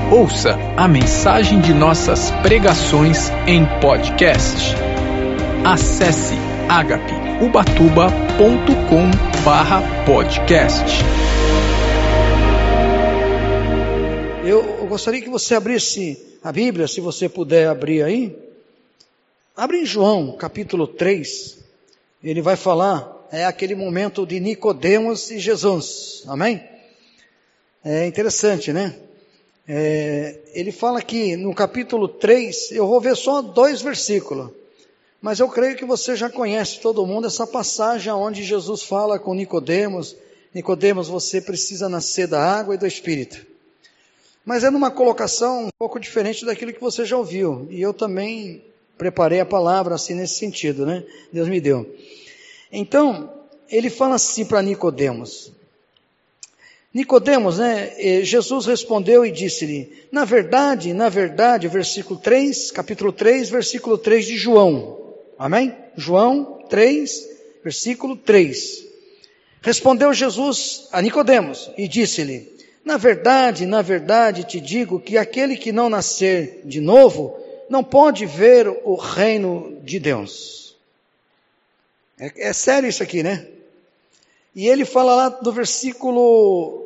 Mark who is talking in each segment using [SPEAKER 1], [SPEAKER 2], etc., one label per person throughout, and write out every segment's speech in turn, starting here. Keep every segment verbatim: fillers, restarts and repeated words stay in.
[SPEAKER 1] Ouça a mensagem de nossas pregações em podcast. Acesse agape ubatuba ponto com barra podcast.
[SPEAKER 2] Eu gostaria que você abrisse a Bíblia, se você puder abrir aí. Abre em João, capítulo três. Ele vai falar, é aquele momento de Nicodemos e Jesus. Amém? É interessante, né? É, ele fala aqui no capítulo três, eu vou ver só dois versículos, mas eu creio que você já conhece, todo mundo, essa passagem onde Jesus fala com Nicodemos. Nicodemos, você precisa nascer da água e do Espírito. Mas é numa colocação um pouco diferente daquilo que você já ouviu, e eu também preparei a palavra assim nesse sentido, né? Deus me deu. Então, ele fala assim para Nicodemos. Nicodemos, né? Jesus respondeu e disse-lhe, na verdade, na verdade, versículo três, capítulo três, versículo três de João. Amém? João três, versículo três. Respondeu Jesus a Nicodemos e disse-lhe, na verdade, na verdade te digo que aquele que não nascer de novo, não pode ver o reino de Deus. É, é sério isso aqui, né? E ele fala lá do versículo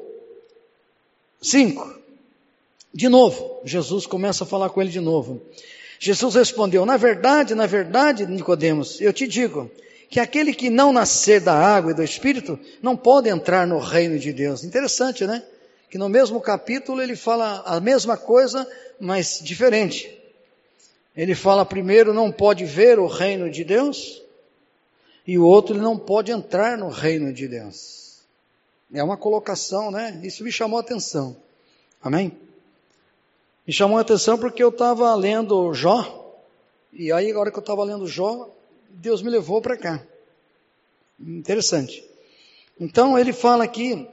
[SPEAKER 2] cinco, de novo, Jesus começa a falar com ele de novo. Jesus respondeu, na verdade, na verdade, Nicodemos, eu te digo, que aquele que não nascer da água e do Espírito, não pode entrar no reino de Deus. Interessante, né? Que no mesmo capítulo ele fala a mesma coisa, mas diferente. Ele fala primeiro, não pode ver o reino de Deus, e o outro, ele não pode entrar no reino de Deus. É uma colocação, né? Isso me chamou a atenção. Amém? Me chamou a atenção porque eu estava lendo Jó, e aí, agora que eu estava lendo Jó, Deus me levou para cá. Interessante. Então, ele fala aqui,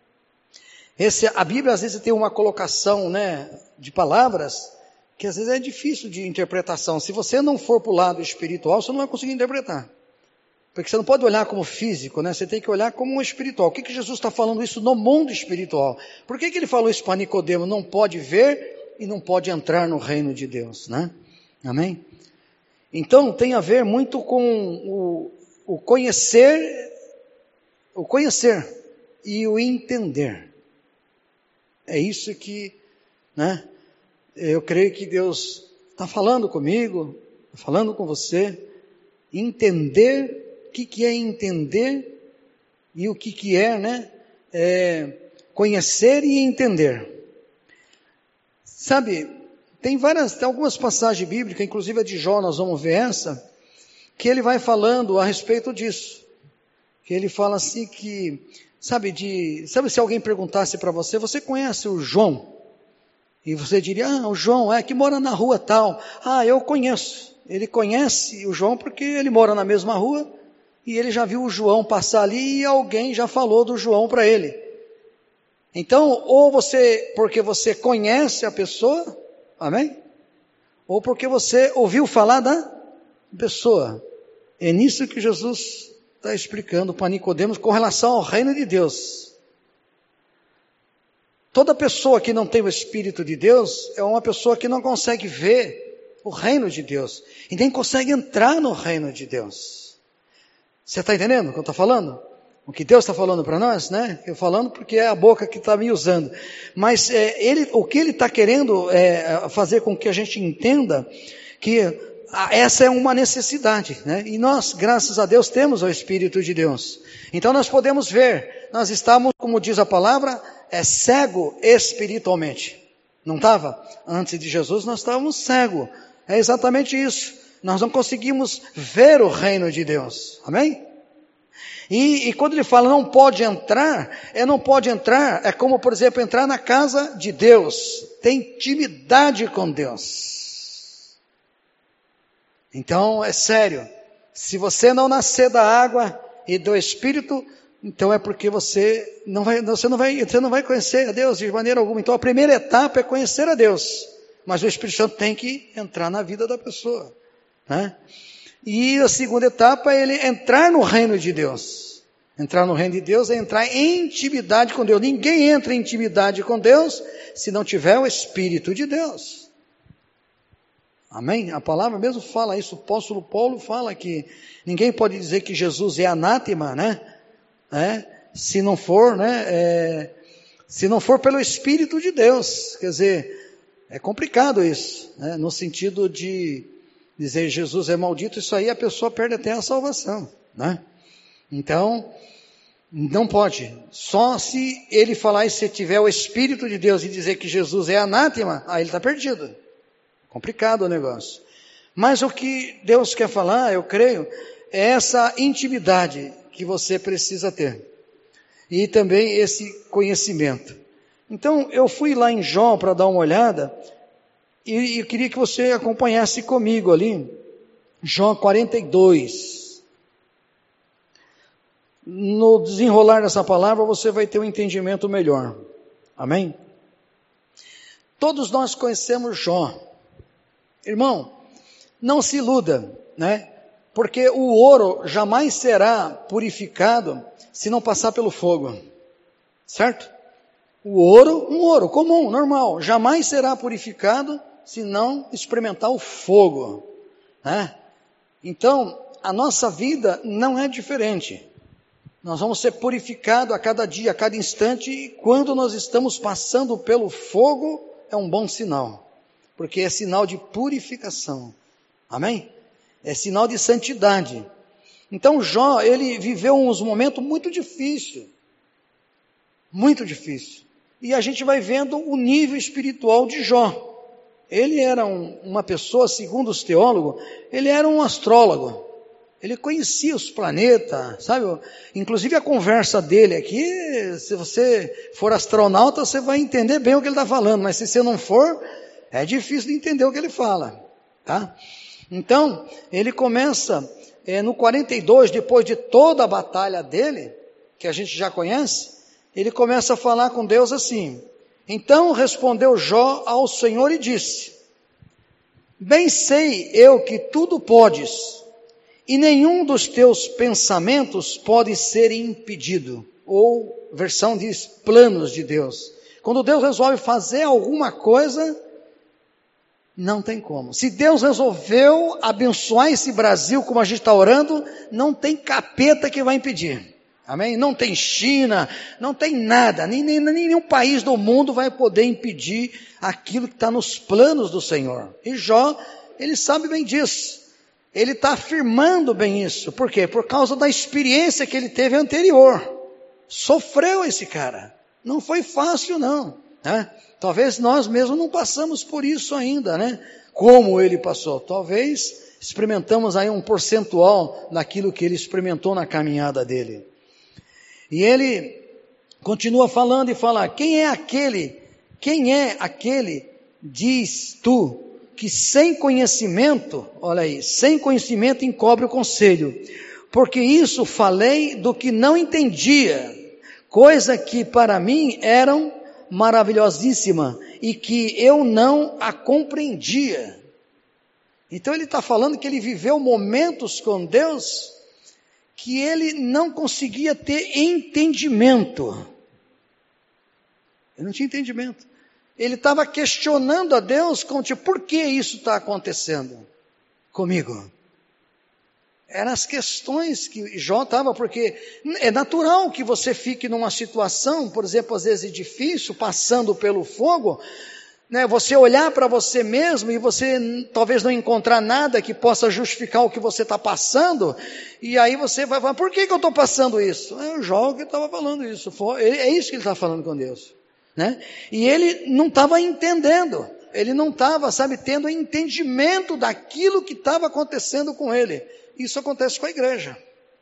[SPEAKER 2] esse, a Bíblia às vezes tem uma colocação, né, de palavras, que às vezes é difícil de interpretação. Se você não for para o lado espiritual, você não vai conseguir interpretar. Porque você não pode olhar como físico, né? Você tem que olhar como espiritual. O que que Jesus está falando isso no mundo espiritual? Por que que ele falou isso para Nicodemo? Não pode ver e não pode entrar no reino de Deus, né? Amém? Então, tem a ver muito com o, o conhecer, o conhecer e o entender. É isso que, né? Eu creio que Deus está falando comigo, falando com você. Entender. O que, que é entender e o que, que é, né, é conhecer e entender. Sabe, tem várias, tem algumas passagens bíblicas, inclusive a de Jó, nós vamos ver essa, que ele vai falando a respeito disso. Que ele fala assim que, sabe, de, sabe se alguém perguntasse para você, você conhece o João? E você diria, ah, o João é que mora na rua tal. Ah, eu conheço. Ele conhece o João porque ele mora na mesma rua, e ele já viu o João passar ali e alguém já falou do João para ele. Então, ou você, porque você conhece a pessoa, amém? Ou porque você ouviu falar da pessoa. É nisso que Jesus está explicando para Nicodemos com relação ao reino de Deus. Toda pessoa que não tem o Espírito de Deus é uma pessoa que não consegue ver o reino de Deus e nem consegue entrar no reino de Deus. Você está entendendo o que eu estou falando? O que Deus está falando para nós, né? Eu falando porque é a boca que está me usando. Mas é, ele, o que Ele está querendo é fazer com que a gente entenda que essa é uma necessidade, né? E nós, graças a Deus, temos o Espírito de Deus. Então nós podemos ver, nós estamos, como diz a palavra, é cego espiritualmente. Não estava? Antes de Jesus nós estávamos cegos. É exatamente isso. Nós não conseguimos ver o reino de Deus. Amém? E, e quando ele fala não pode entrar, é não pode entrar, é como, por exemplo, entrar na casa de Deus. Tem intimidade com Deus. Então, é sério. Se você não nascer da água e do Espírito, então é porque você não vai, você não vai, você não vai conhecer a Deus de maneira alguma. Então, a primeira etapa é conhecer a Deus. Mas o Espírito Santo tem que entrar na vida da pessoa. Né? E a segunda etapa é ele entrar no reino de Deus. Entrar no reino de Deus é entrar em intimidade com Deus. Ninguém entra em intimidade com Deus se não tiver o Espírito de Deus. Amém? A palavra mesmo fala isso. O apóstolo Paulo fala que ninguém pode dizer que Jesus é anátema, né? É, se não for, né? É, se não for pelo Espírito de Deus. Quer dizer, é complicado isso, né? No sentido de dizer Jesus é maldito, isso aí a pessoa perde até a salvação, né? Então, não pode. Só se ele falar e se tiver o Espírito de Deus e dizer que Jesus é anátema, aí ele está perdido. Complicado o negócio. Mas o que Deus quer falar, eu creio, é essa intimidade que você precisa ter. E também esse conhecimento. Então, eu fui lá em Jó para dar uma olhada, e eu queria que você acompanhasse comigo ali, Jó quarenta e dois. No desenrolar dessa palavra, você vai ter um entendimento melhor. Amém? Todos nós conhecemos Jó. Irmão, não se iluda, né? Porque o ouro jamais será purificado se não passar pelo fogo. Certo? O ouro, um ouro comum, normal, jamais será purificado se não experimentar o fogo, né? Então, a nossa vida não é diferente. Nós vamos ser purificados a cada dia, a cada instante, e quando nós estamos passando pelo fogo, é um bom sinal, porque é sinal de purificação. Amém? É sinal de santidade. Então Jó, ele viveu uns momentos muito difíceis, muito difícil. E a gente vai vendo o nível espiritual de Jó. Ele era um, uma pessoa, segundo os teólogos, ele era um astrólogo. Ele conhecia os planetas, sabe? Inclusive a conversa dele aqui, se você for astronauta, você vai entender bem o que ele está falando, mas se você não for, é difícil de entender o que ele fala, tá? Então, ele começa é, no quarenta e dois, depois de toda a batalha dele, que a gente já conhece, ele começa a falar com Deus assim: então respondeu Jó ao Senhor e disse: bem sei eu que tudo podes, e nenhum dos teus pensamentos pode ser impedido. Ou, versão diz, planos de Deus. Quando Deus resolve fazer alguma coisa, não tem como. Se Deus resolveu abençoar esse Brasil como a gente está orando, não tem capeta que vai impedir. Amém? Não tem China, não tem nada, nem, nem, nenhum país do mundo vai poder impedir aquilo que está nos planos do Senhor. E Jó, ele sabe bem disso. Ele está afirmando bem isso. Por quê? Por causa da experiência que ele teve anterior. Sofreu esse cara. Não foi fácil não, né? Talvez nós mesmos não passamos por isso ainda, né? Como ele passou. Talvez experimentamos aí um percentual daquilo que ele experimentou na caminhada dele. E ele continua falando e fala: quem é aquele, quem é aquele, diz tu, que sem conhecimento, olha aí, sem conhecimento encobre o conselho, porque isso falei do que não entendia, coisa que para mim eram maravilhosíssima, e que eu não a compreendia. Então ele está falando que ele viveu momentos com Deus, que ele não conseguia ter entendimento, ele não tinha entendimento. Ele estava questionando a Deus, como tipo, por que isso está acontecendo comigo? Eram as questões que Jó estava, porque é natural que você fique numa situação, por exemplo, às vezes difícil, passando pelo fogo, né, você olhar para você mesmo e você talvez não encontrar nada que possa justificar o que você está passando, e aí você vai falar, por que, que eu estou passando isso? É o Jó que estava falando isso, é isso que ele está falando com Deus. Né? E ele não estava entendendo, ele não estava, sabe, tendo entendimento daquilo que estava acontecendo com ele. Isso acontece com a igreja,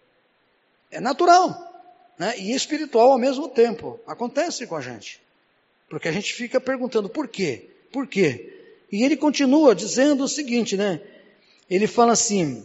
[SPEAKER 2] é natural, né? E espiritual ao mesmo tempo, acontece com a gente, porque a gente fica perguntando por quê, por quê? E ele continua dizendo o seguinte, né? Ele fala assim,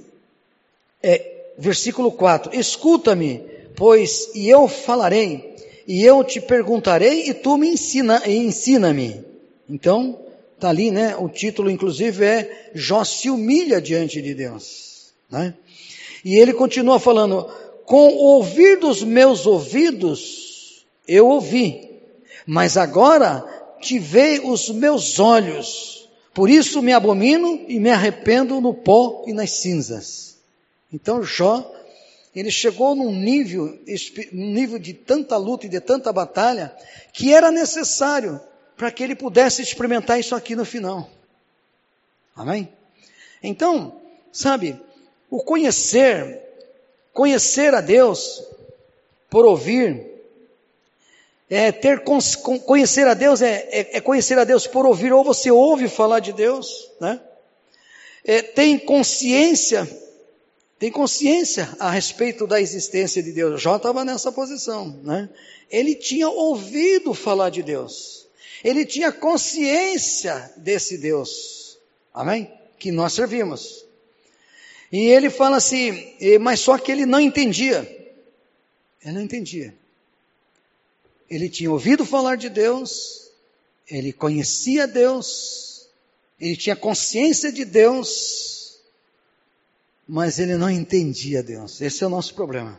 [SPEAKER 2] é, versículo quatro, escuta-me, pois, e eu falarei, e eu te perguntarei, e tu me ensina, ensina-me. Então, está ali, né? O título, inclusive, é Jó se humilha diante de Deus, né? E ele continua falando, com o ouvir dos meus ouvidos, eu ouvi, mas agora tivei os meus olhos, por isso me abomino e me arrependo no pó e nas cinzas. Então Jó, ele chegou num nível, num nível de tanta luta e de tanta batalha, que era necessário para que ele pudesse experimentar isso aqui no final. Amém? Então, sabe, o conhecer, conhecer a Deus por ouvir, é ter, conhecer a Deus é, é, é conhecer a Deus por ouvir, ou você ouve falar de Deus, né? É, tem consciência, tem consciência a respeito da existência de Deus. Jó estava nessa posição, né? Ele tinha ouvido falar de Deus, ele tinha consciência desse Deus, amém? Que nós servimos. E ele fala assim, mas só que ele não entendia, ele não entendia. Ele tinha ouvido falar de Deus, ele conhecia Deus, ele tinha consciência de Deus, mas ele não entendia Deus. Esse é o nosso problema.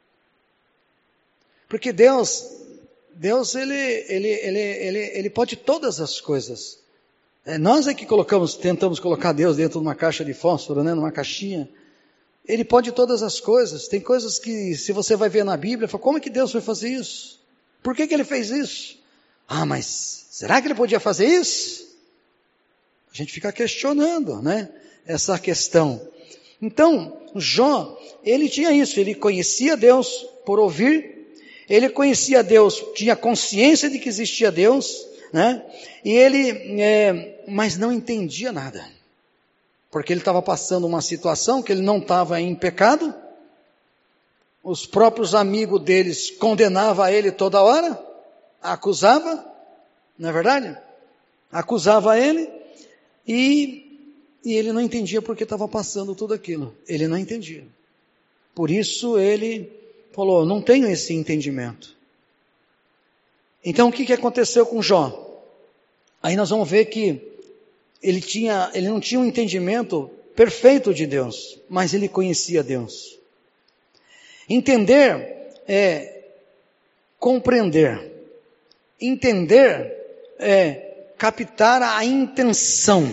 [SPEAKER 2] Porque Deus, Deus ele, ele, ele, ele, ele pode todas as coisas. É, nós é que colocamos, tentamos colocar Deus dentro de uma caixa de fósforo, né, numa caixinha. Ele pode todas as coisas. Tem coisas que, se você vai ver na Bíblia, fala, como é que Deus vai fazer isso? Por que que ele fez isso? Ah, mas será que ele podia fazer isso? A gente fica questionando, né, essa questão. Então, Jó, ele tinha isso, ele conhecia Deus por ouvir, ele conhecia Deus, tinha consciência de que existia Deus, né, e ele, é, mas não entendia nada, porque ele estava passando uma situação que ele não estava em pecado, os próprios amigos deles condenavam a ele toda hora, acusava, não é verdade? Acusava ele, e, e ele não entendia porque estava passando tudo aquilo, ele não entendia. Por isso ele falou, não tenho esse entendimento. Então o que, que aconteceu com Jó? Aí nós vamos ver que ele, tinha, ele não tinha um entendimento perfeito de Deus, mas ele conhecia Deus. Entender é compreender. Entender é captar a intenção.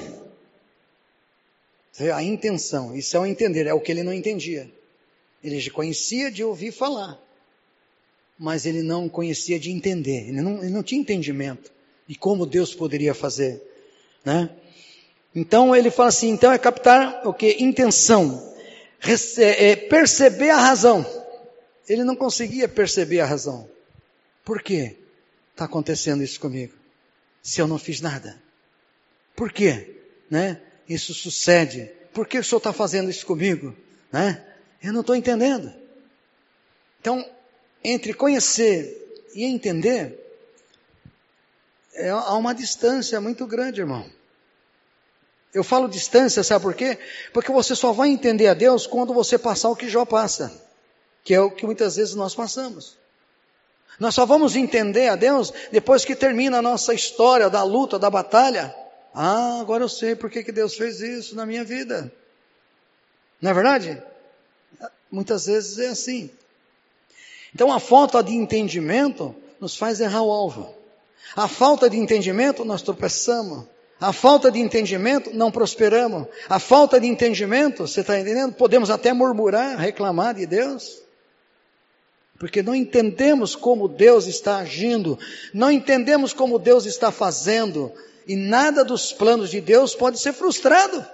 [SPEAKER 2] A intenção, isso é o entender, é o que ele não entendia. Ele já conhecia de ouvir falar, mas ele não conhecia de entender, ele não, ele não tinha entendimento de como Deus poderia fazer, né? Então ele fala assim, então é captar o que? Intenção, é, é perceber a razão. Ele não conseguia perceber a razão. Por quê está acontecendo isso comigo? Se eu não fiz nada. Por quê, né? Isso sucede. Por que o Senhor está fazendo isso comigo? Né? Eu não estou entendendo. Então, entre conhecer e entender, é, há uma distância muito grande, irmão. Eu falo distância, sabe por quê? Porque você só vai entender a Deus quando você passar o que Jó passa. Que é o que muitas vezes nós passamos. Nós só vamos entender a Deus depois que termina a nossa história da luta, da batalha. Ah, agora eu sei por que que Deus fez isso na minha vida. Não é verdade? Muitas vezes é assim. Então a falta de entendimento nos faz errar o alvo. A falta de entendimento nós tropeçamos. A falta de entendimento não prosperamos. A falta de entendimento, você está entendendo? Podemos até murmurar, reclamar de Deus. Porque não entendemos como Deus está agindo, não entendemos como Deus está fazendo, e nada dos planos de Deus pode ser frustrado.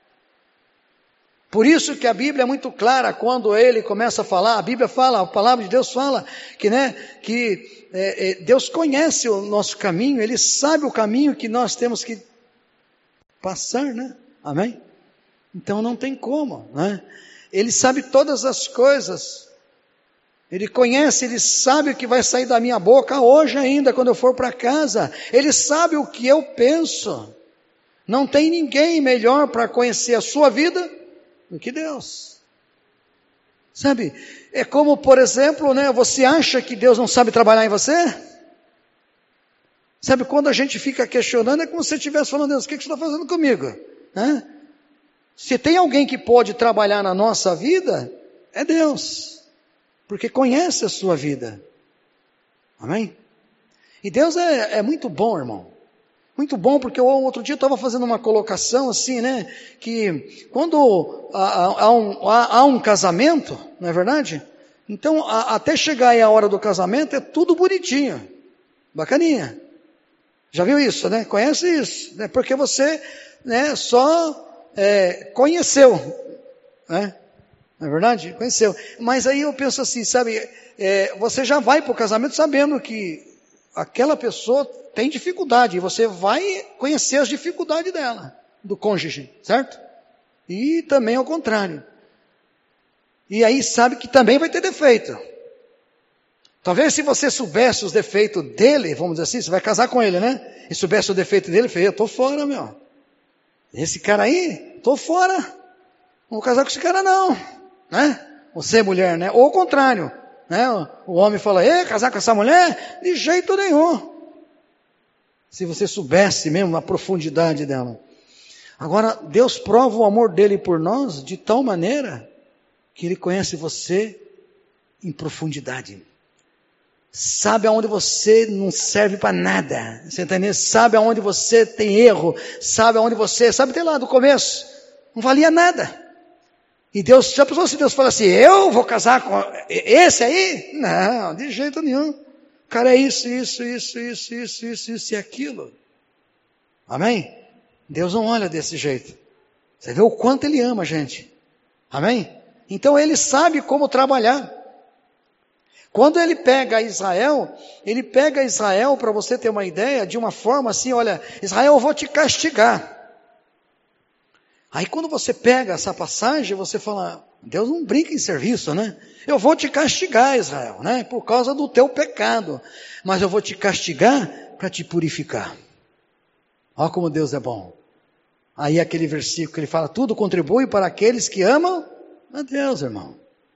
[SPEAKER 2] Por isso que a Bíblia é muito clara, quando ele começa a falar, a Bíblia fala, a palavra de Deus fala, que, né, que é, é, Deus conhece o nosso caminho, Ele sabe o caminho que nós temos que passar, né? Amém? Então não tem como, né? Ele sabe todas as coisas, Ele conhece, Ele sabe o que vai sair da minha boca hoje ainda, quando eu for para casa. Ele sabe o que eu penso. Não tem ninguém melhor para conhecer a sua vida do que Deus. Sabe, é como, por exemplo, né, você acha que Deus não sabe trabalhar em você? Sabe, quando a gente fica questionando, é como se você estivesse falando, Deus, o que você está fazendo comigo? Né? Se tem alguém que pode trabalhar na nossa vida, é Deus. porque conhece a sua vida. Amém? E Deus é, é muito bom, irmão. Muito bom, porque eu, outro dia eu estava fazendo uma colocação assim, né? Que quando há, há, um, há, há um casamento, não é verdade? Então, a, até chegar aí a hora do casamento, é tudo bonitinho. Bacaninha. Já viu isso, né? Conhece isso, né? Porque você, né, só é, conheceu, né? Não é verdade? Conheceu. Mas aí eu penso assim, sabe, é, você já vai para o casamento sabendo que aquela pessoa tem dificuldade, e você vai conhecer as dificuldades dela, do cônjuge, certo? E também ao contrário. E aí sabe que também vai ter defeito. Talvez se você soubesse os defeitos dele, vamos dizer assim, você vai casar com ele, né? E soubesse o defeito dele, eu tô fora, meu. Esse cara aí, tô fora. Não vou casar com esse cara não, né? Você mulher, né? Ou o contrário, né? O homem fala, é, casar com essa mulher? De jeito nenhum. Se você soubesse mesmo a profundidade dela. Agora, Deus prova o amor dele por nós de tal maneira que ele conhece você em profundidade. Sabe aonde você não serve para nada. Você entendeu? Sabe aonde você tem erro. Sabe aonde você, sabe até lá do começo, não valia nada. E Deus, já pensou se Deus fala assim, eu vou casar com esse aí? Não, de jeito nenhum. O cara é isso, isso, isso, isso, isso, isso, isso e aquilo. Amém? Deus não olha desse jeito. Você vê o quanto Ele ama a gente. Amém? Então Ele sabe como trabalhar. Quando Ele pega Israel, Ele pega Israel, para você ter uma ideia, de uma forma assim, olha, Israel, eu vou te castigar. Aí quando você pega essa passagem, você fala, Deus não brinca em serviço, né? Eu vou te castigar, Israel, né? Por causa do teu pecado. Mas eu vou te castigar para te purificar. Olha como Deus é bom. Aí aquele versículo que ele fala, tudo contribui para aqueles que amam a Deus, irmão.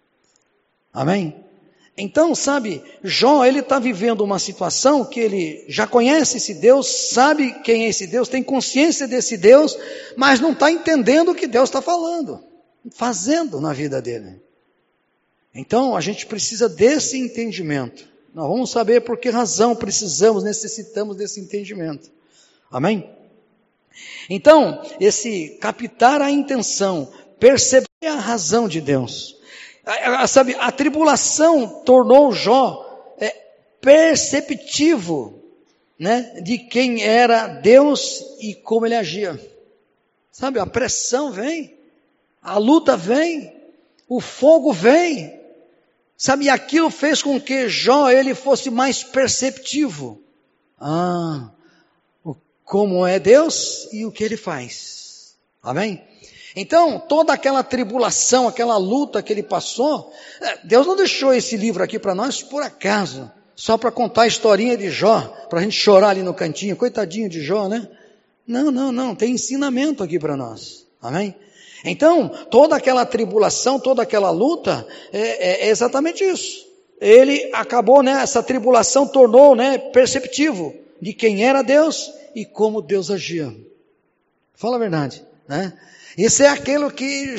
[SPEAKER 2] Amém? Então, sabe, Jó, ele está vivendo uma situação que ele já conhece esse Deus, sabe quem é esse Deus, tem consciência desse Deus, mas não está entendendo o que Deus está falando, fazendo na vida dele. Então, a gente precisa desse entendimento. Nós vamos saber por que razão precisamos, necessitamos desse entendimento. Amém? Então, esse captar a intenção, perceber a razão de Deus. A, a, sabe, a tribulação tornou Jó é, perceptivo, né, de quem era Deus e como ele agia. Sabe, a pressão vem, a luta vem, o fogo vem. Sabe, e aquilo fez com que Jó ele fosse mais perceptivo. Ah, o, como é Deus e o que Ele faz. Amém? Então, toda aquela tribulação, aquela luta que ele passou, Deus não deixou esse livro aqui para nós por acaso, só para contar a historinha de Jó, para a gente chorar ali no cantinho, coitadinho de Jó, né? Não, não, não, tem ensinamento aqui para nós. Amém? Então, toda aquela tribulação, toda aquela luta, é, é exatamente isso. Ele acabou, né, essa tribulação tornou, né, perceptivo de quem era Deus e como Deus agia. Fala a verdade, né? Isso é aquilo que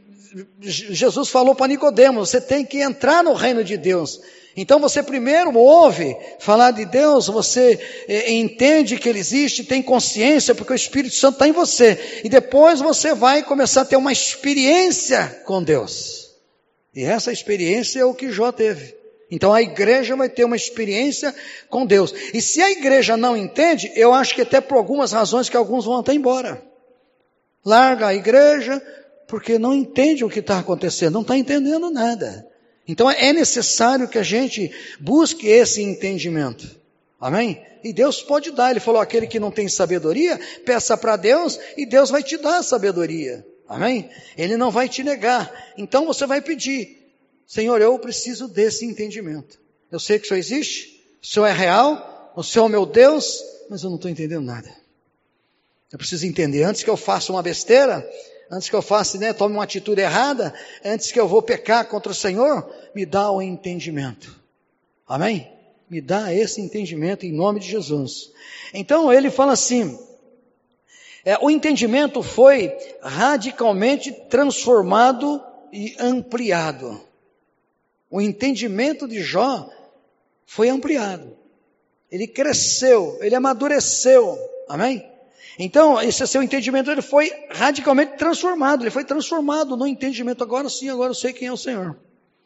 [SPEAKER 2] Jesus falou para Nicodemos, você tem que entrar no reino de Deus. Então você primeiro ouve falar de Deus, você é, entende que Ele existe, tem consciência, porque o Espírito Santo está em você. E depois você vai começar a ter uma experiência com Deus. E essa experiência é o que Jó teve. Então a igreja vai ter uma experiência com Deus. E se a igreja não entende, eu acho que até por algumas razões que alguns vão até embora. Larga a igreja, porque não entende o que está acontecendo, não está entendendo nada. Então é necessário que a gente busque esse entendimento. Amém? E Deus pode dar. Ele falou, aquele que não tem sabedoria, peça para Deus e Deus vai te dar a sabedoria. Amém? Ele não vai te negar. Então você vai pedir, Senhor, eu preciso desse entendimento. Eu sei que o Senhor existe, o Senhor é real, o Senhor é o meu Deus, mas eu não estou entendendo nada. Eu preciso entender, antes que eu faça uma besteira, antes que eu faça, né, tome uma atitude errada, antes que eu vou pecar contra o Senhor, me dá o entendimento. Amém? Me dá esse entendimento em nome de Jesus. Então ele fala assim, é, o entendimento foi radicalmente transformado e ampliado. O entendimento de Jó foi ampliado. Ele cresceu, ele amadureceu. Amém? Então, esse seu entendimento ele foi radicalmente transformado. Ele foi transformado no entendimento. Agora sim, agora eu sei quem é o Senhor.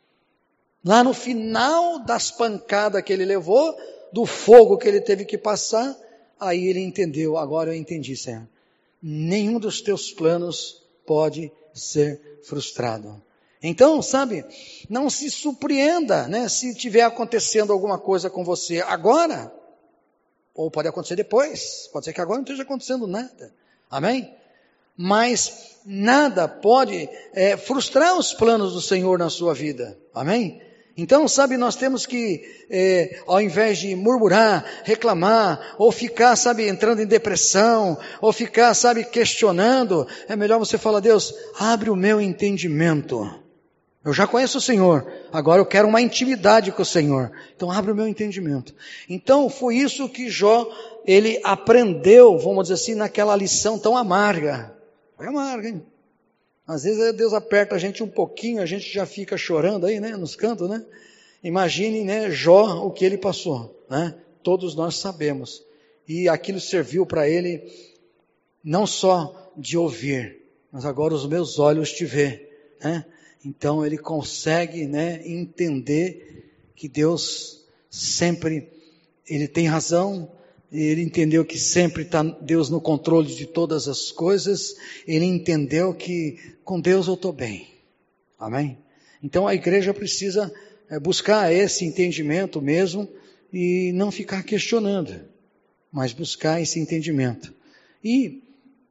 [SPEAKER 2] Lá no final das pancadas que ele levou, do fogo que ele teve que passar, aí ele entendeu. Agora eu entendi, Senhor. Nenhum dos teus planos pode ser frustrado. Então, sabe, não se surpreenda, né, se tiver acontecendo alguma coisa com você agora, ou pode acontecer depois, pode ser que agora não esteja acontecendo nada, amém? Mas nada pode é, frustrar os planos do Senhor na sua vida, amém? Então, sabe, nós temos que, é, ao invés de murmurar, reclamar, ou ficar, sabe, entrando em depressão, ou ficar, sabe, questionando, é melhor você falar, Deus, abre o meu entendimento. Eu já conheço o Senhor, agora eu quero uma intimidade com o Senhor. Então abre o meu entendimento. Então foi isso que Jó, ele aprendeu, vamos dizer assim, naquela lição tão amarga. Foi amarga, hein? Às vezes Deus aperta a gente um pouquinho, a gente já fica chorando aí, né, nos cantos, né? Imagine, né, Jó, o que ele passou, né? Todos nós sabemos. E aquilo serviu para ele, não só de ouvir, mas agora os meus olhos te vê, né? Então ele consegue, né, entender que Deus sempre, ele tem razão, ele entendeu que sempre está Deus no controle de todas as coisas, ele entendeu que com Deus eu estou bem, amém? Então a igreja precisa é, buscar esse entendimento mesmo e não ficar questionando, mas buscar esse entendimento. E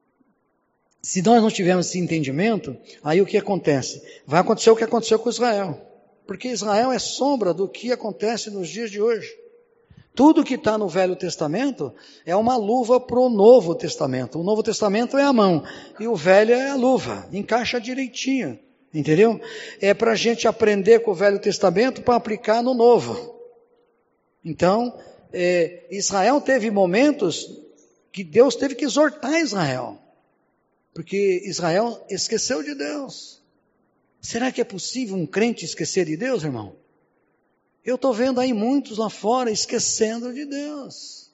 [SPEAKER 2] se nós não tivermos esse entendimento, aí o que acontece? Vai acontecer o que aconteceu com Israel. Porque Israel é sombra do que acontece nos dias de hoje. Tudo que está no Velho Testamento é uma luva para o Novo Testamento. O Novo Testamento é a mão e o Velho é a luva. Encaixa direitinho, entendeu? É para a gente aprender com o Velho Testamento para aplicar no Novo. Então, é, Israel teve momentos que Deus teve que exortar Israel. Porque Israel esqueceu de Deus. Será que é possível um crente esquecer de Deus, irmão? Eu estou vendo aí muitos lá fora esquecendo de Deus.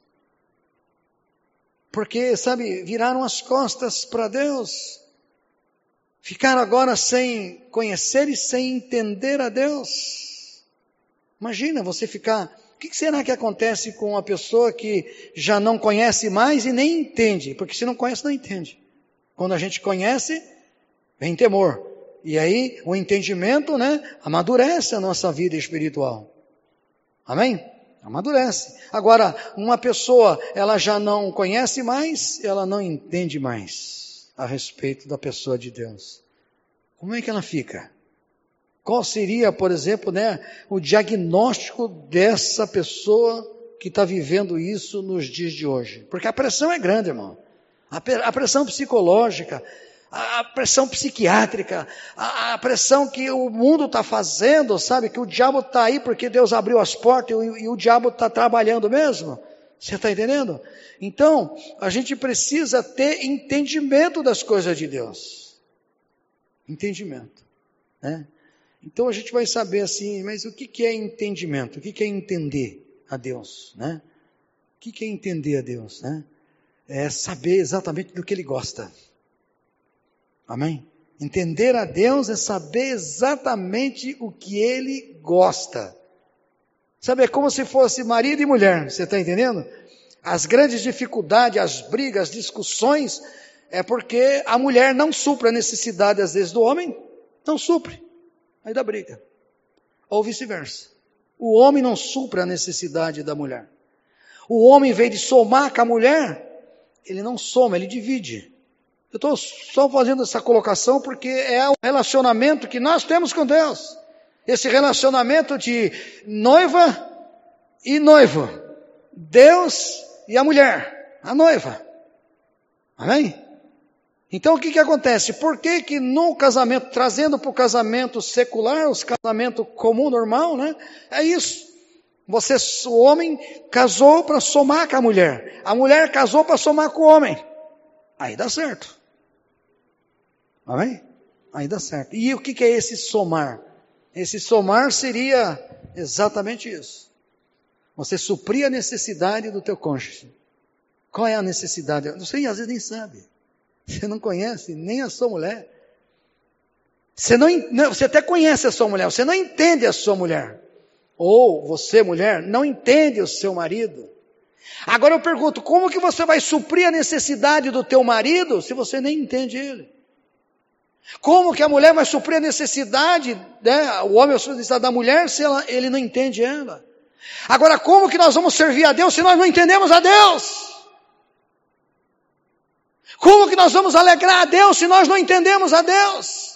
[SPEAKER 2] Porque, sabe, viraram as costas para Deus. Ficaram agora sem conhecer e sem entender a Deus. Imagina você ficar... O que será que acontece com uma pessoa que já não conhece mais e nem entende? Porque se não conhece, não entende. Quando a gente conhece, vem temor. E aí o entendimento, né, amadurece a nossa vida espiritual. Amém? Amadurece. Agora, uma pessoa, ela já não conhece mais, ela não entende mais a respeito da pessoa de Deus. Como é que ela fica? Qual seria, por exemplo, né, o diagnóstico dessa pessoa que está vivendo isso nos dias de hoje? Porque a pressão é grande, irmão. A pressão psicológica, a pressão psiquiátrica, a pressão que o mundo está fazendo, sabe? Que o diabo está aí porque Deus abriu as portas e o diabo está trabalhando mesmo. Você está entendendo? Então, a gente precisa ter entendimento das coisas de Deus. Entendimento, né? Então a gente vai saber assim, mas o que, que é entendimento? O que, que é entender a Deus, né? O que, que é entender a Deus, né? É saber exatamente do que Ele gosta. Amém? Entender a Deus é saber exatamente o que Ele gosta. Sabe, é como se fosse marido e mulher, você está entendendo? As grandes dificuldades, as brigas, as discussões, é porque a mulher não supre a necessidade às vezes do homem, não supre, aí dá briga. Ou vice-versa. O homem não supre a necessidade da mulher. O homem, em vez de somar com a mulher, ele não soma, ele divide. Eu estou só fazendo essa colocação porque é o relacionamento que nós temos com Deus. Esse relacionamento de noiva e noivo. Deus e a mulher, a noiva. Amém? Então o que que acontece? Por que que no casamento, trazendo para o casamento secular, os casamento comum, normal, né? É isso. Você, o homem casou para somar com a mulher. A mulher casou para somar com o homem. Aí dá certo. Amém? Aí dá certo. E o que que é esse somar? Esse somar seria exatamente isso. Você suprir a necessidade do teu cônjuge. Qual é a necessidade? Você às vezes nem sabe. Você não conhece nem a sua mulher. Você, não, você até conhece a sua mulher, você não entende a sua mulher. Ou você, mulher, não entende o seu marido. Agora eu pergunto, como que você vai suprir a necessidade do teu marido se você nem entende ele? Como que a mulher vai suprir a necessidade, né, o homem a necessidade da mulher se ela, ele não entende ela? Agora, como que nós vamos servir a Deus se nós não entendemos a Deus? Como que nós vamos alegrar a Deus se nós não entendemos a Deus?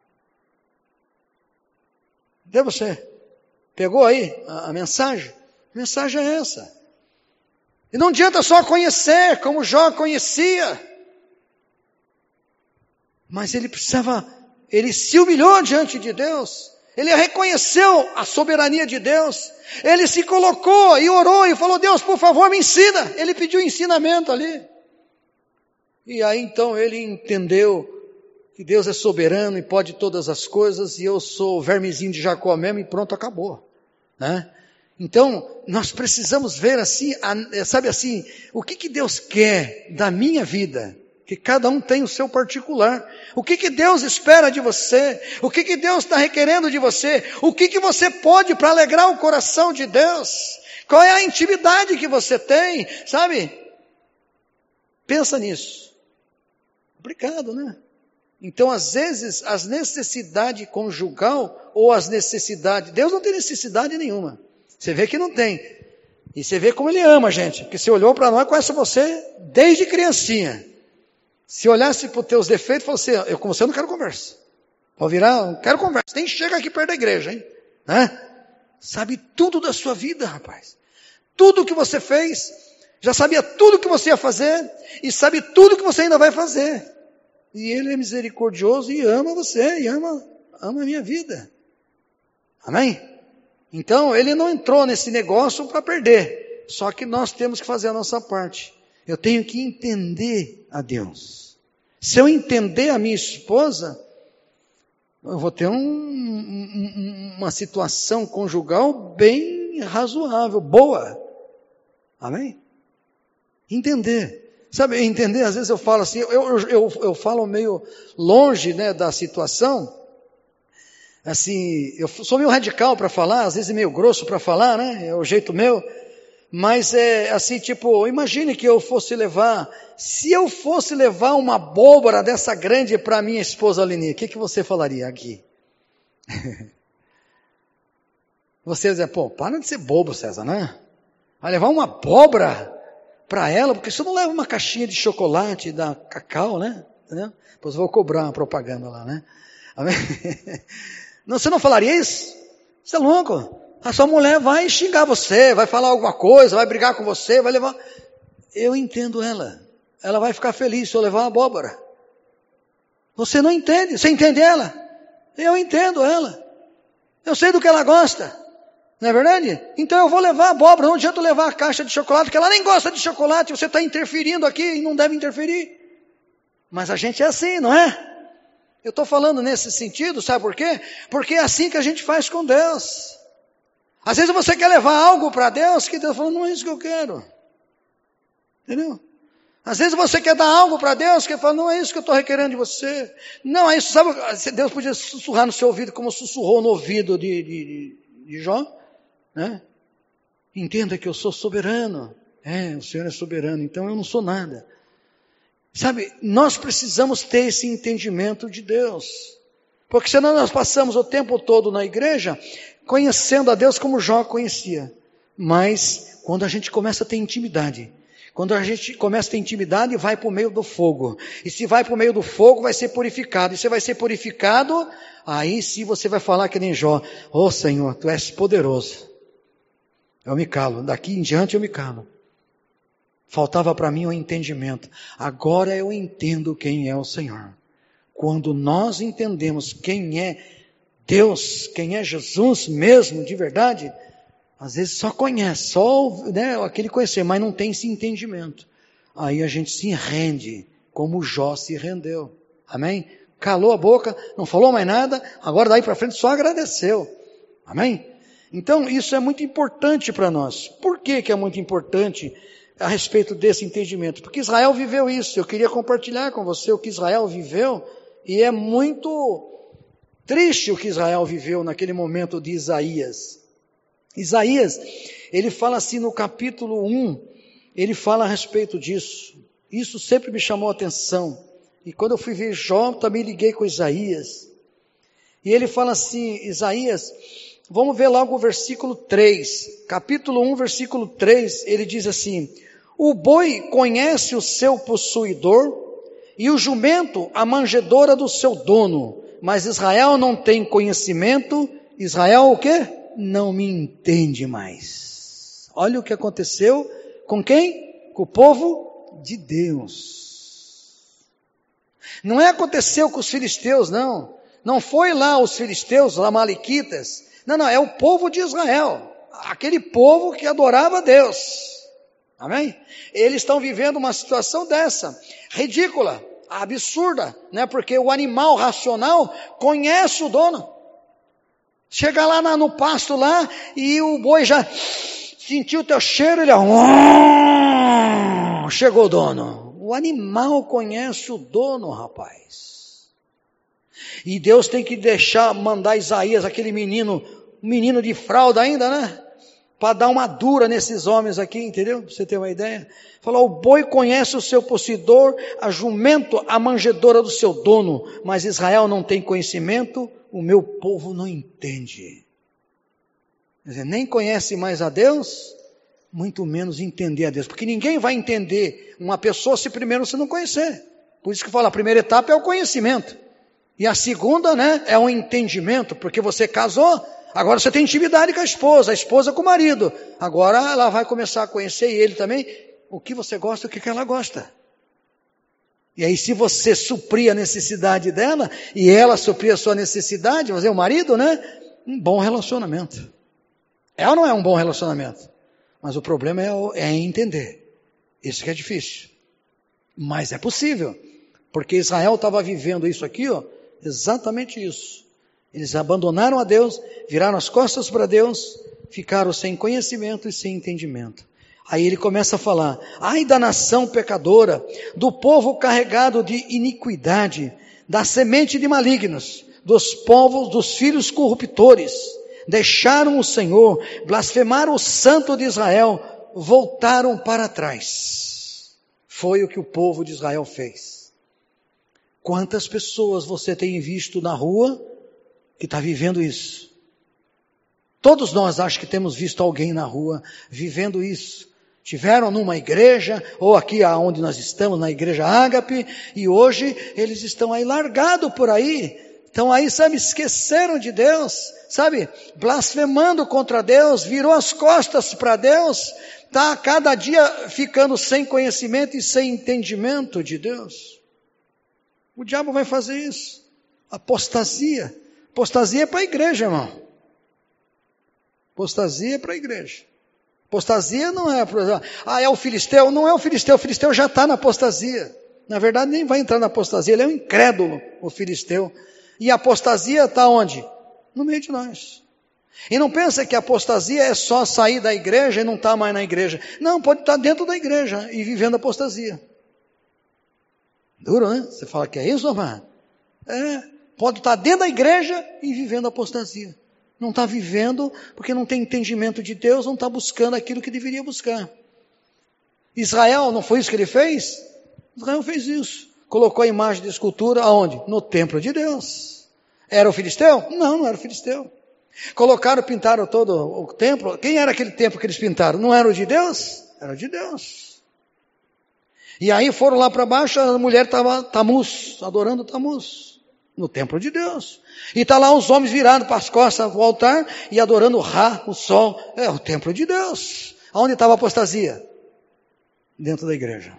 [SPEAKER 2] Vê você, pegou aí a, a mensagem? A mensagem é essa. E não adianta só conhecer, como Jó conhecia. Mas ele precisava, ele se humilhou diante de Deus. Ele reconheceu a soberania de Deus. Ele se colocou e orou e falou, Deus, por favor, me ensina. Ele pediu ensinamento ali. E aí então ele entendeu que Deus é soberano e pode todas as coisas, e eu sou o vermezinho de Jacó mesmo, e pronto, acabou. Né? Então, nós precisamos ver assim, sabe assim, o que que Deus quer da minha vida? Que cada um tem o seu particular. O que que Deus espera de você? O que que Deus está requerendo de você? O que que você pode para alegrar o coração de Deus? Qual é a intimidade que você tem? Sabe? Pensa nisso. Complicado, né? Então, às vezes, as necessidades conjugal ou as necessidades... Deus não tem necessidade nenhuma. Você vê que não tem. E você vê como Ele ama a gente. Porque se olhou para nós, conhece você desde criancinha. Se olhasse para os teus defeitos, falou assim, eu com você eu não quero conversa. Pode virar, não quero conversa. Nem chega aqui perto da igreja, hein? Né? Sabe tudo da sua vida, rapaz. Tudo que você fez. Já sabia tudo que você ia fazer. E sabe tudo que você ainda vai fazer. E Ele é misericordioso e ama você, e ama, ama a minha vida. Amém? Então, Ele não entrou nesse negócio para perder. Só que nós temos que fazer a nossa parte. Eu tenho que entender a Deus. Se eu entender a minha esposa, eu vou ter um, um, uma situação conjugal bem razoável, boa. Amém? Entender. Sabe, entender, às vezes eu falo assim, eu, eu, eu, eu falo meio longe, né, da situação, assim, eu sou meio radical para falar, às vezes meio grosso para falar, né, é o jeito meu, mas é assim, tipo, imagine que eu fosse levar, se eu fosse levar uma abóbora dessa grande para minha esposa Aline, o que, que você falaria aqui? Você dizer, pô, para de ser bobo, César, né? Vai levar uma abóbora para ela, porque você não leva uma caixinha de chocolate da Cacau, né? Entendeu? Depois eu vou cobrar uma propaganda lá, né? Não, você não falaria isso? Você é louco? A sua mulher vai xingar você, vai falar alguma coisa, vai brigar com você, vai levar... Eu entendo ela. Ela vai ficar feliz se eu levar uma abóbora. Você não entende. Você entende ela? Eu entendo ela. Eu sei do que ela gosta. Não é verdade? Então eu vou levar a abóbora, não adianta eu levar a caixa de chocolate, porque ela nem gosta de chocolate, você está interferindo aqui e não deve interferir. Mas a gente é assim, não é? Eu estou falando nesse sentido, sabe por quê? Porque é assim que a gente faz com Deus. Às vezes você quer levar algo para Deus, que Deus fala, não é isso que eu quero. Entendeu? Às vezes você quer dar algo para Deus, que Ele fala, não é isso que eu estou requerendo de você. Não é isso, sabe? Deus podia sussurrar no seu ouvido, como sussurrou no ouvido de, de, de, de Jó. Né? Entenda que eu sou soberano. É, o Senhor é soberano, então eu não sou nada. Sabe, nós precisamos ter esse entendimento de Deus. Porque senão nós passamos o tempo todo na igreja conhecendo a Deus como Jó conhecia. Mas quando a gente começa a ter intimidade, quando a gente começa a ter intimidade, vai para o meio do fogo. E se vai para o meio do fogo, vai ser purificado. E se vai ser purificado, aí sim você vai falar que nem Jó. Ô Senhor, Tu és poderoso. Eu me calo, daqui em diante eu me calo. Faltava para mim o entendimento. Agora eu entendo quem é o Senhor. Quando nós entendemos quem é Deus, quem é Jesus mesmo, de verdade, às vezes só conhece, só né, aquele conhecer, mas não tem esse entendimento. Aí a gente se rende, como Jó se rendeu. Amém? Calou a boca, não falou mais nada, agora daí para frente só agradeceu. Amém? Então isso é muito importante para nós. Por que que é muito importante a respeito desse entendimento? Porque Israel viveu isso. Eu queria compartilhar com você o que Israel viveu, e é muito triste o que Israel viveu naquele momento de Isaías. Isaías, ele fala assim no capítulo um, ele fala a respeito disso. Isso sempre me chamou a atenção. E quando eu fui ver Jó, também liguei com Isaías. E ele fala assim, Isaías, vamos ver logo o versículo três. Capítulo um, versículo três, ele diz assim: o boi conhece o seu possuidor, e o jumento a manjedoura do seu dono. Mas Israel não tem conhecimento. Israel o quê? Não me entende mais. Olha o que aconteceu com quem? Com o povo de Deus. Não é aconteceu com os filisteus, não. Não foi lá os filisteus, os amalequitas. Não, não, é o povo de Israel. Aquele povo que adorava a Deus. Amém? Eles estão vivendo uma situação dessa, ridícula, absurda, né? Porque o animal racional conhece o dono. Chega lá na, no pasto lá, e o boi já sentiu o teu cheiro, ele ó, chegou o dono. O animal conhece o dono, rapaz. E Deus tem que deixar, mandar Isaías, aquele menino, menino de fralda ainda, né? Para dar uma dura nesses homens aqui, entendeu? Pra você ter uma ideia. Falou, o boi conhece o seu possuidor, a jumento a manjedoura do seu dono, mas Israel não tem conhecimento, o meu povo não entende. Quer dizer, nem conhece mais a Deus, muito menos entender a Deus. Porque ninguém vai entender uma pessoa se primeiro você não conhecer. Por isso que fala, a primeira etapa é o conhecimento. E a segunda, né, é o entendimento, porque você casou, agora você tem intimidade com a esposa, a esposa com o marido. Agora ela vai começar a conhecer, e ele também, o que você gosta, o que ela gosta. E aí se você suprir a necessidade dela, e ela suprir a sua necessidade, você é o marido, né? Um bom relacionamento. É ou não é um bom relacionamento? Mas o problema é, é entender. Isso que é difícil. Mas é possível. Porque Israel estava vivendo isso aqui, ó, exatamente isso. Eles abandonaram a Deus, viraram as costas para Deus, ficaram sem conhecimento e sem entendimento. Aí ele começa a falar, ai da nação pecadora, do povo carregado de iniquidade, da semente de malignos, dos povos, dos filhos corruptores, deixaram o Senhor, blasfemaram o Santo de Israel, voltaram para trás. Foi o que o povo de Israel fez. Quantas pessoas você tem visto na rua que está vivendo isso? Todos nós acho que temos visto alguém na rua vivendo isso. Tiveram numa igreja, ou aqui onde nós estamos, na igreja Ágape, e hoje eles estão aí largados por aí. Estão aí, sabe, esqueceram de Deus, sabe, blasfemando contra Deus, virou as costas para Deus, está cada dia ficando sem conhecimento e sem entendimento de Deus. O diabo vai fazer isso. Apostasia. Apostasia é para a igreja, irmão. Apostasia é para a igreja. Apostasia não é, ah, é o filisteu? Não é o filisteu, o filisteu já está na apostasia. Na verdade, nem vai entrar na apostasia, ele é um incrédulo, o filisteu. E a apostasia está onde? No meio de nós. E não pensa que a apostasia é só sair da igreja e não estar mais na igreja. Não, pode estar dentro da igreja e vivendo a apostasia. Duro, né? Você fala que é isso, irmão? É, pode estar dentro da igreja e vivendo a apostasia. Não está vivendo porque não tem entendimento de Deus, não está buscando aquilo que deveria buscar. Israel, não foi isso que ele fez? Israel fez isso. Colocou a imagem de escultura aonde? No templo de Deus. Era o filisteu? Não, não era o filisteu. Colocaram, pintaram todo o templo. Quem era aquele templo que eles pintaram? Não era o de Deus? Era o de Deus. E aí foram lá para baixo, a mulher estava Tamuz, adorando Tamuz, no templo de Deus. E está lá os homens virados para as costas do altar e adorando Ra, o sol. É o templo de Deus. Aonde estava a apostasia? Dentro da igreja.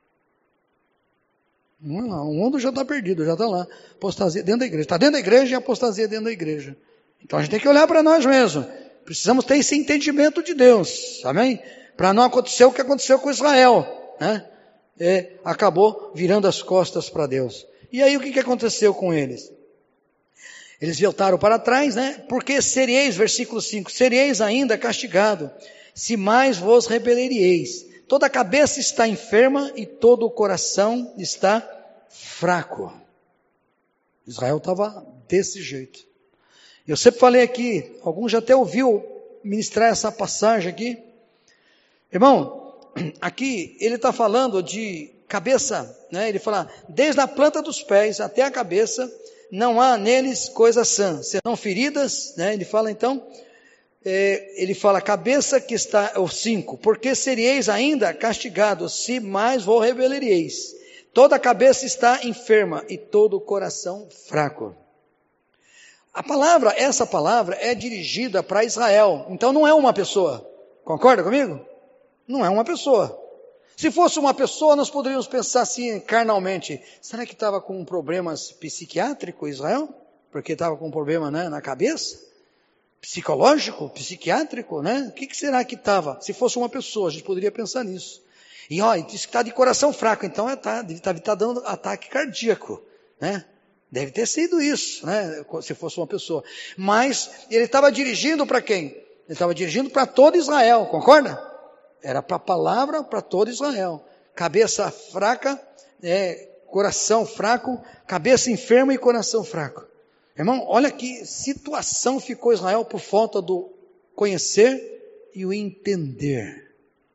[SPEAKER 2] O mundo já está perdido, já está lá. Apostasia dentro da igreja. Está dentro da igreja e apostasia dentro da igreja. Então a gente tem que olhar para nós mesmos. Precisamos ter esse entendimento de Deus. Amém? Para não acontecer o que aconteceu com Israel. Né? É, acabou virando as costas para Deus. E aí o que, que aconteceu com eles? Eles voltaram para trás, né? Porque sereis, versículo cinco, sereis ainda castigado, se mais vos rebelareis. Toda a cabeça está enferma e todo o coração está fraco. Israel estava desse jeito. Eu sempre falei aqui, alguns já até ouviu ministrar essa passagem aqui. Irmão, aqui ele está falando de cabeça, né? Ele fala, desde a planta dos pés até a cabeça, não há neles coisa sã, senão feridas, né? Ele fala então, é, ele fala, cabeça que está, o cinco, porque sereis ainda castigados, se mais vos rebelareis. Toda a cabeça está enferma e todo o coração fraco. A palavra, essa palavra é dirigida para Israel, então não é uma pessoa, concorda comigo? Não é uma pessoa. Se fosse uma pessoa, nós poderíamos pensar assim, carnalmente, será que estava com problemas psiquiátricos, Israel? Porque estava com um problema, né, na cabeça? Psicológico, psiquiátrico, né? O que, que será que estava? Se fosse uma pessoa, a gente poderia pensar nisso. E ó, diz que está de coração fraco, então está tá, tá dando ataque cardíaco, né? Deve ter sido isso, né? Se fosse uma pessoa. Mas ele estava dirigindo para quem? Ele estava dirigindo para todo Israel, concorda? Era para a palavra para todo Israel. Cabeça fraca, é, coração fraco, cabeça enferma e coração fraco. Irmão, olha que situação ficou Israel por falta do conhecer e o entender.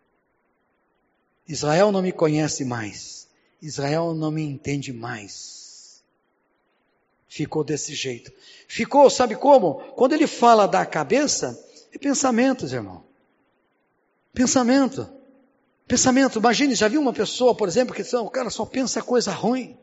[SPEAKER 2] Israel não me conhece mais. Israel não me entende mais. Ficou desse jeito. Ficou, sabe como? Quando ele fala da cabeça, é pensamentos, irmão. Pensamento. Pensamento. Imagine, já viu uma pessoa, por exemplo, que o cara só pensa coisa ruim.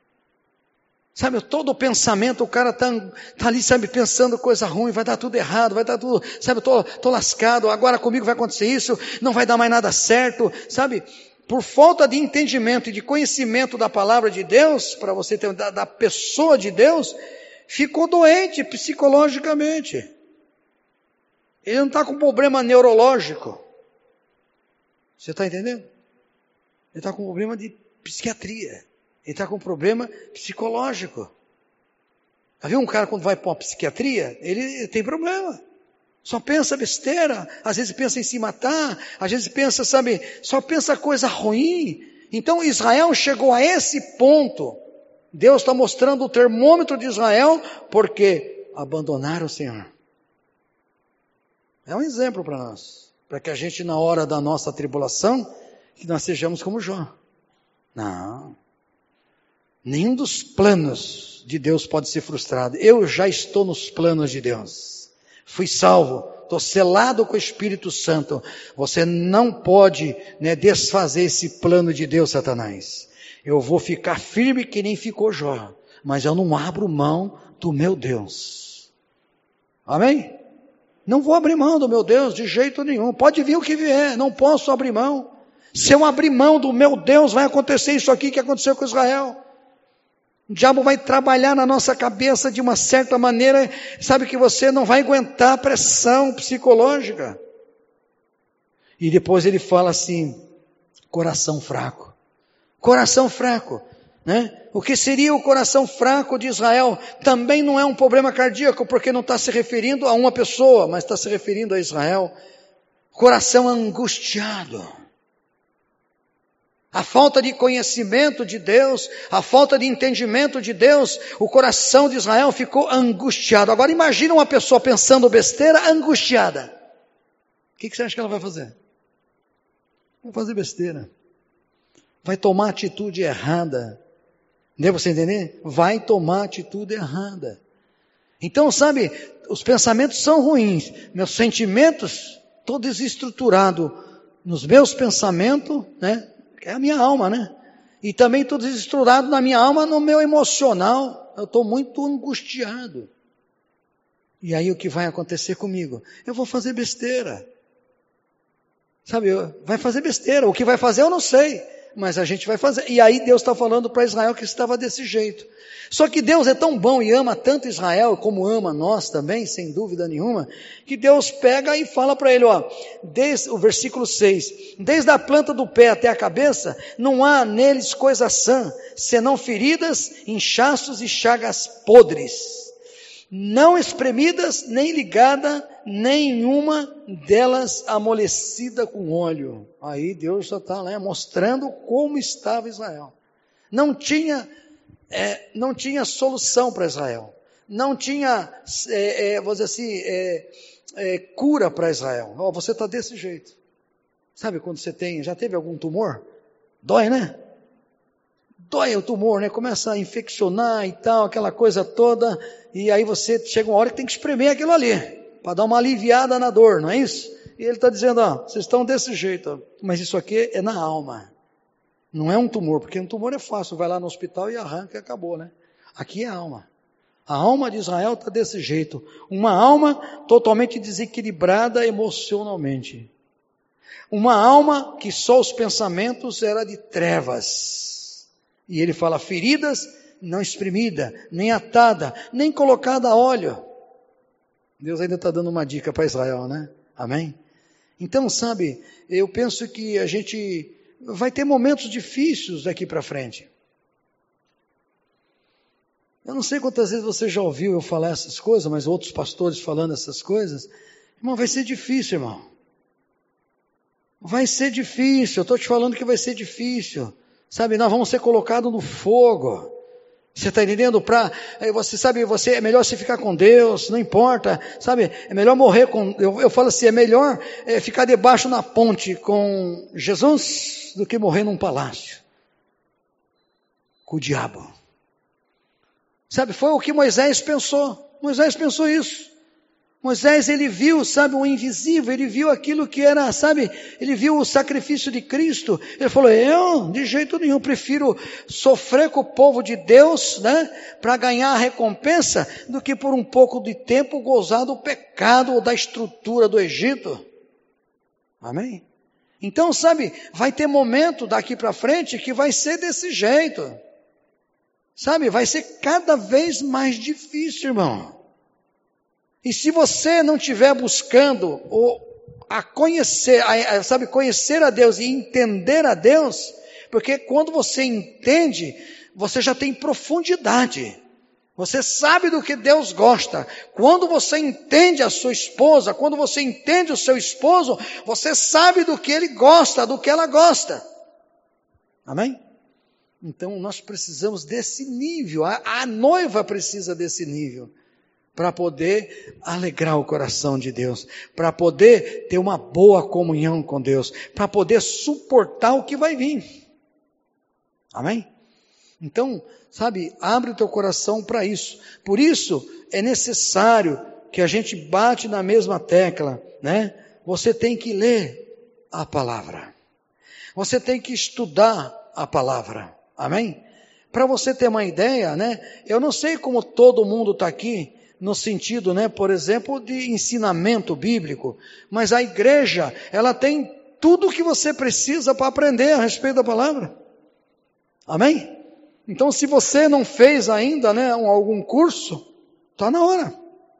[SPEAKER 2] Sabe, todo o pensamento, o cara está tá ali, sabe, pensando coisa ruim, vai dar tudo errado, vai dar tudo, sabe, tô, tô lascado, agora comigo vai acontecer isso, não vai dar mais nada certo, sabe? Por falta de entendimento e de conhecimento da palavra de Deus, para você ter, da, da pessoa de Deus, ficou doente psicologicamente. Ele não está com problema neurológico. Você está entendendo? Ele está com problema de psiquiatria. Ele está com problema psicológico. Já viu um cara quando vai para uma psiquiatria? Ele tem problema. Só pensa besteira. Às vezes pensa em se matar. Às vezes pensa, sabe, só pensa coisa ruim. Então Israel chegou a esse ponto. Deus está mostrando o termômetro de Israel porque abandonaram o Senhor. É um exemplo para nós. Para que a gente, na hora da nossa tribulação, que nós sejamos como Jó. Não. Nenhum dos planos de Deus pode ser frustrado. Eu já estou nos planos de Deus. Fui salvo. Estou selado com o Espírito Santo. Você não pode, né, desfazer esse plano de Deus, Satanás. Eu vou ficar firme que nem ficou Jó. Mas eu não abro mão do meu Deus. Amém? Não vou abrir mão do meu Deus de jeito nenhum. Pode vir o que vier. Não posso abrir mão. Se eu abrir mão do meu Deus, vai acontecer isso aqui que aconteceu com Israel. O diabo vai trabalhar na nossa cabeça de uma certa maneira, sabe que você não vai aguentar a pressão psicológica. E depois ele fala assim, coração fraco. Coração fraco, né? O que seria o coração fraco de Israel? Também não é um problema cardíaco, porque não está se referindo a uma pessoa, mas está se referindo a Israel. Coração angustiado. A falta de conhecimento de Deus, a falta de entendimento de Deus, o coração de Israel ficou angustiado. Agora imagina uma pessoa pensando besteira, angustiada. O que, que você acha que ela vai fazer? Vai fazer besteira. Vai tomar atitude errada. Deu para você entender? Vai tomar atitude errada. Então, sabe, os pensamentos são ruins. Meus sentimentos, estou desestruturado nos meus pensamentos, né? É a minha alma, né? E também estou desestruturado na minha alma, no meu emocional. Eu estou muito angustiado. E aí o que vai acontecer comigo? Eu vou fazer besteira. Sabe, vai fazer besteira. O que vai fazer eu não sei. mas a gente vai fazer. E aí Deus está falando para Israel que estava desse jeito. Só que Deus é tão bom e ama tanto Israel, como ama nós também, sem dúvida nenhuma, que Deus pega e fala para ele, ó, desde o versículo seis, desde a planta do pé até a cabeça, não há neles coisa sã, senão feridas, inchaços e chagas podres, não espremidas, nem ligada, nenhuma delas amolecida com óleo. Aí Deus já está lá mostrando como estava Israel. Não tinha... É, não tinha solução para Israel, não tinha, é, é, vou dizer assim, é, é, cura para Israel. Oh, você está desse jeito. Sabe quando você tem, já teve algum tumor? Dói, né? Dói o tumor, né? Começa a infeccionar e tal, aquela coisa toda, e aí você chega uma hora que tem que espremer aquilo ali, para dar uma aliviada na dor, não é isso? E ele está dizendo, ó, vocês estão desse jeito, ó, mas isso aqui é na alma. Não é um tumor, porque um tumor é fácil, vai lá no hospital e arranca e acabou, né? Aqui é a alma. A alma de Israel está desse jeito. Uma alma totalmente desequilibrada emocionalmente. Uma alma que só os pensamentos eram de trevas. E ele fala, feridas, não espremida, nem atada, nem colocada a óleo. Deus ainda está dando uma dica para Israel, né? Amém? Então, sabe, eu penso que a gente... vai ter momentos difíceis daqui para frente. Eu não sei quantas vezes você já ouviu eu falar essas coisas, mas outros pastores falando essas coisas. Irmão, vai ser difícil, irmão. Vai ser difícil, eu estou te falando que vai ser difícil. Sabe, nós vamos ser colocados no fogo. Você está entendendo? Pra, você sabe, você, é melhor você ficar com Deus, não importa, sabe, é melhor morrer com, eu, eu falo assim, é melhor é, ficar debaixo na ponte com Jesus do que morrer num palácio com o diabo. Sabe, foi o que Moisés pensou. Moisés pensou isso. Moisés, ele viu, sabe, o invisível, ele viu aquilo que era, sabe, ele viu o sacrifício de Cristo, ele falou, eu, de jeito nenhum, prefiro sofrer com o povo de Deus, né, para ganhar a recompensa, do que por um pouco de tempo gozar do pecado ou da estrutura do Egito. Amém? Então, sabe, vai ter momento daqui para frente que vai ser desse jeito. Sabe, vai ser cada vez mais difícil, irmão. E se você não estiver buscando ou a conhecer, a, a, sabe, conhecer a Deus e entender a Deus, porque quando você entende, você já tem profundidade. Você sabe do que Deus gosta. Quando você entende a sua esposa, quando você entende o seu esposo, você sabe do que ele gosta, do que ela gosta. Amém? Então nós precisamos desse nível, a, a noiva precisa desse nível, para poder alegrar o coração de Deus, para poder ter uma boa comunhão com Deus, para poder suportar o que vai vir. Amém? Então, sabe, abre o teu coração para isso. Por isso, é necessário que a gente bate na mesma tecla, né? Você tem que ler a palavra. Você tem que estudar a palavra. Amém? Para você ter uma ideia, né? Eu não sei como todo mundo está aqui, no sentido, né, por exemplo, de ensinamento bíblico, mas a igreja, ela tem tudo o que você precisa para aprender a respeito da palavra. Amém? Então, se você não fez ainda, né, um, algum curso, está na hora.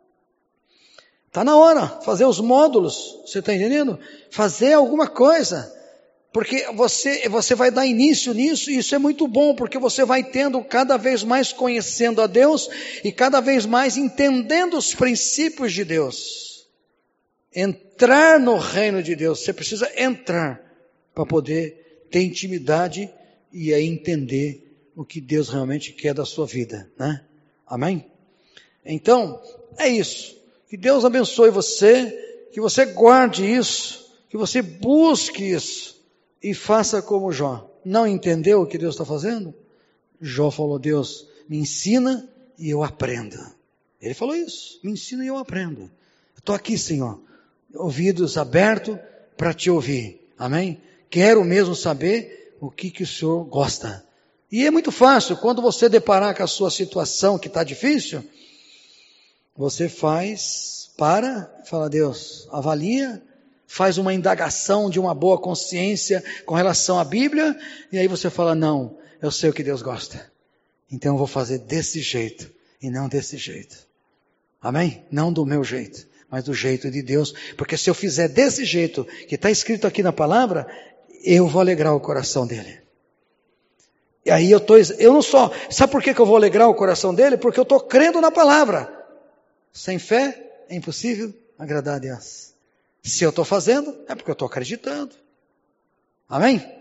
[SPEAKER 2] Está na hora, fazer os módulos, você está entendendo? Fazer alguma coisa. Porque você, você vai dar início nisso, e isso é muito bom, porque você vai tendo cada vez mais conhecendo a Deus, e cada vez mais entendendo os princípios de Deus. Entrar no reino de Deus, você precisa entrar, para poder ter intimidade, e aí entender o que Deus realmente quer da sua vida, né? Amém? Então, é isso. Que Deus abençoe você, que você guarde isso, que você busque isso, e faça como Jó. Não entendeu o que Deus está fazendo? Jó falou, Deus, me ensina e eu aprendo. Ele falou isso, me ensina e eu aprendo. Eu estou aqui, Senhor, ouvidos abertos para te ouvir. Amém? Quero mesmo saber o que, que o Senhor gosta. E é muito fácil, quando você deparar com a sua situação que está difícil, você faz, para, fala, Deus, avalia faz uma indagação de uma boa consciência com relação à Bíblia, e aí você fala, não, eu sei o que Deus gosta, então eu vou fazer desse jeito, e não desse jeito. Amém? Não do meu jeito, mas do jeito de Deus, porque se eu fizer desse jeito, que está escrito aqui na palavra, eu vou alegrar o coração dele. E aí eu estou, eu não só, sabe por que que eu vou alegrar o coração dele? Porque eu estou crendo na palavra. Sem fé é impossível agradar a Deus. Se eu estou fazendo, é porque eu estou acreditando. Amém?